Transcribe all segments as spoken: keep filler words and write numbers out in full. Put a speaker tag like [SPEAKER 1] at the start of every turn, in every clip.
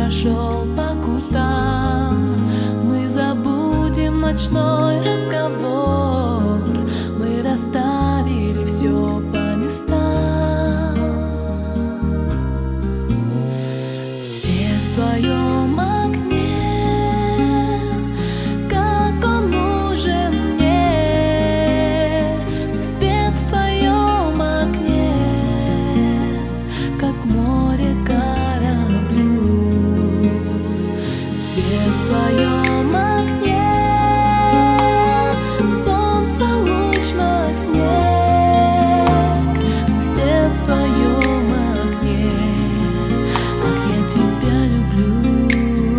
[SPEAKER 1] прошел по кустам. Мы забудем ночной разговор, мы расставили все по местам. Свет в твоем окне, как он нужен мне. Свет в твоем окне, как море кораблю. Свет в твоем окне, солнце, луч на снег. Свет в твоем окне, как я тебя люблю.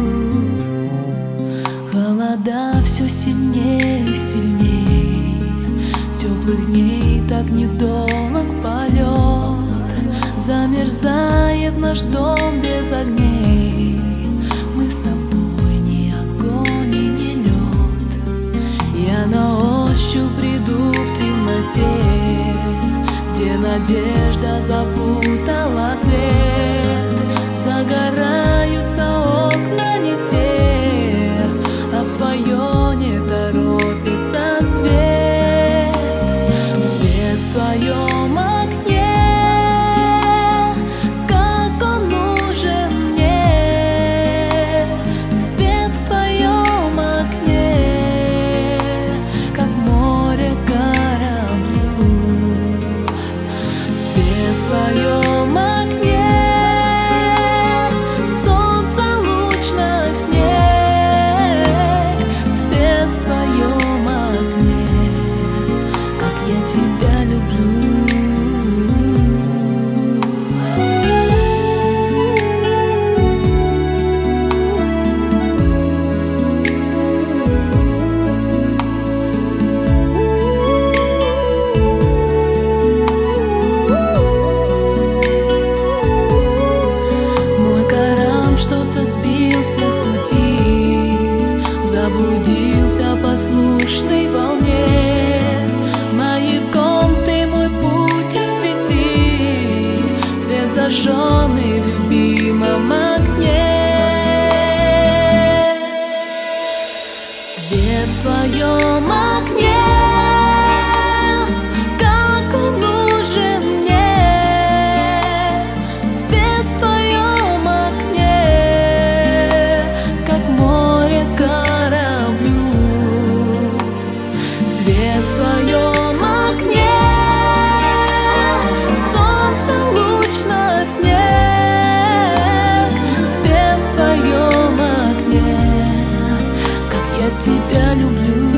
[SPEAKER 1] Холода все сильнее и сильней, теплых дней так недолг полет. Замерзает наш дом без огней, мы с тобой ни огонь и ни лед. Я на ощупь приду в темноте, где надежда запутала свет. Загораются окна не те, а в твое не торопится свет. Свет в твоем окне, как он нужен мне. Свет в твоем окне, как море кораблю. Свет в твоем окне, солнце, луч на снег. Свет в твоем окне, как я тебя люблю. Что-то сбился с пути, заблудился послушной волне. Маяком ты мой путь освети, свет зажженный в любимом огне. Свет в твоем окне, как он нужен мне. Свет в твоем окне, кораблю. Свет в твоем окне, солнце, луч на снег. Свет в твоем окне, как я тебя люблю.